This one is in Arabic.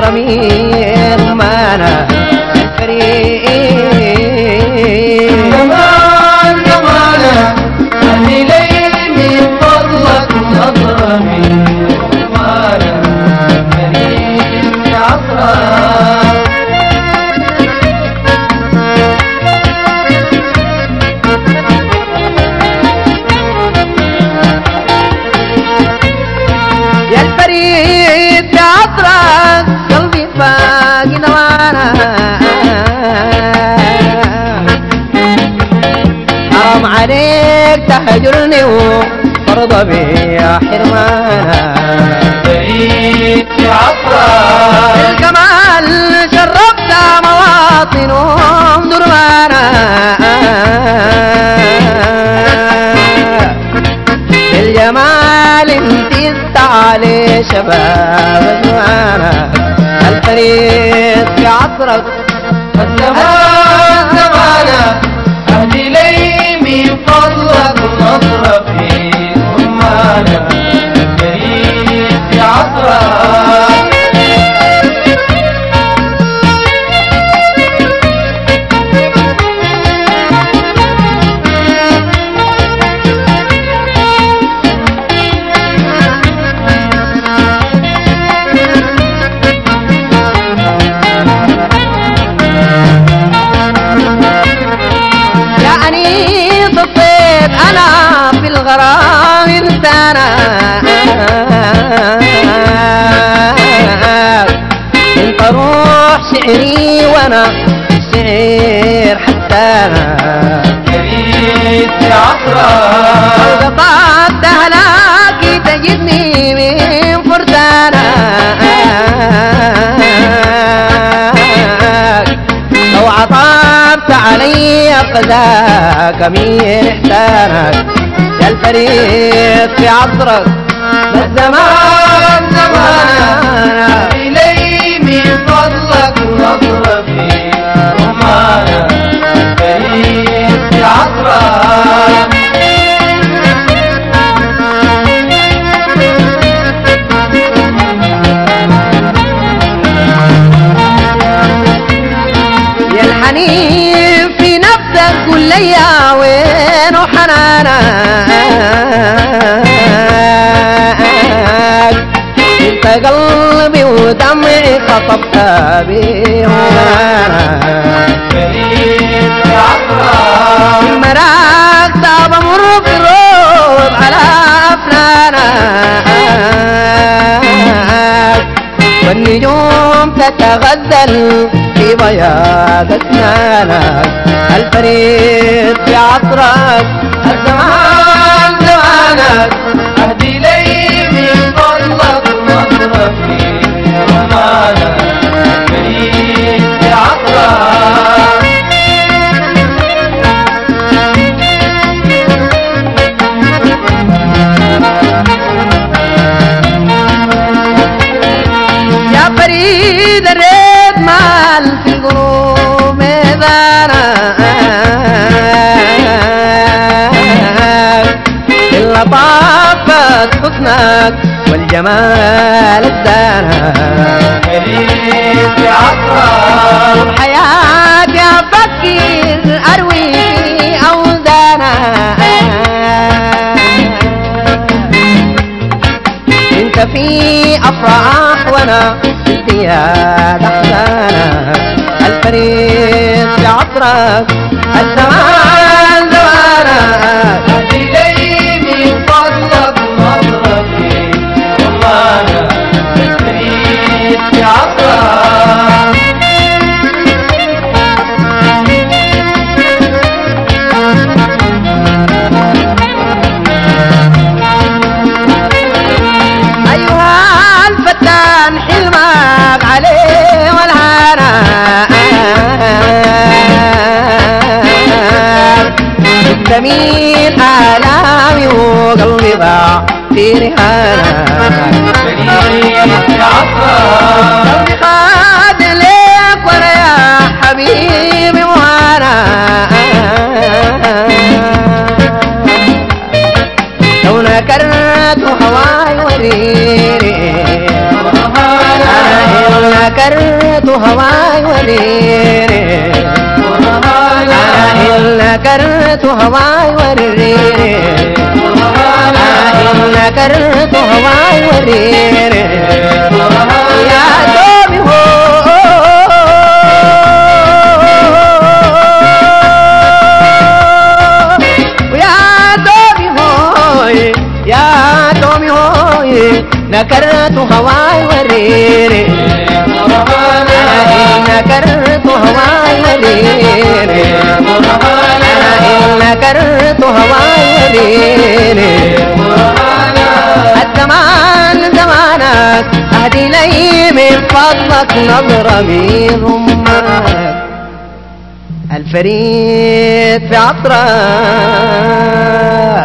ضمير معنا الفريق زمان زمانا أهلي ليل من فضلك نظرة من معنا الفريق في عصرك يا الفريد بعطرك قلبي باقي نوانا حرام عليك تهجرني وفرض بيا حرمانا فريد في عصرك الجمال شربت مواطنهم درمانا الجمال انت علي شباب زمانا الفريد في عصرك الزمان زمانا أهدي لي من فضلك نظرة في رمانا الفريد في عصرك أنا في الغرام إنسانا انت روح شعري وانا الشعر حسانا فريد في عصرك قطعت هلاكي تجدني من فرسانا لو عطفت علي فذاك من إحسانك يا الفريد في عصرك الزمان زمانا إلي من فضلك نظرة في رمانا الفريد في عصرك يا الحنين في نفسك قول لي وين وحنانك انت قلبي ودمعي خطبت بيه فريد في عصرك مراك تاب مر في الروض على أفنانك والنجوم تتغزل في بياض أسنانك الفريد في عطرك الزمان زمانك أهدي لي من فضلك نظرة في رمانا الفريد في عصرك يا فريد الريد مال في القلوب ميدانك اللطافة حسنك والجمال ادانك فريد في عصرك حياتي افكر اروي في اوزانك انت في افراح وانا في ازدياد احزانك الفريد في عطرك الزمان زمانك أهدي لي من فضلك نظرة في رمانا الفريد في عصرك أيها الفتان حلمك عليه والهنا الجميل آلامي وقلبي ضاع في رهانك فريد في عصرك قلبي خاد ليك وانا يا حبيبي مهانا لو نكرت هواي وريني لو نكرت نكرت هواي وريني إن نكرت هواي وريني إن نكرت هواي وريني يا دوبي هو ويا دوبي هو يا دوبي هو نكرت هواي وريني نكرت هواي وريني نكرت هواي وريني الزمان زمانك أهدي لي من فضلك نظرة من رمانك الفريد في عطرك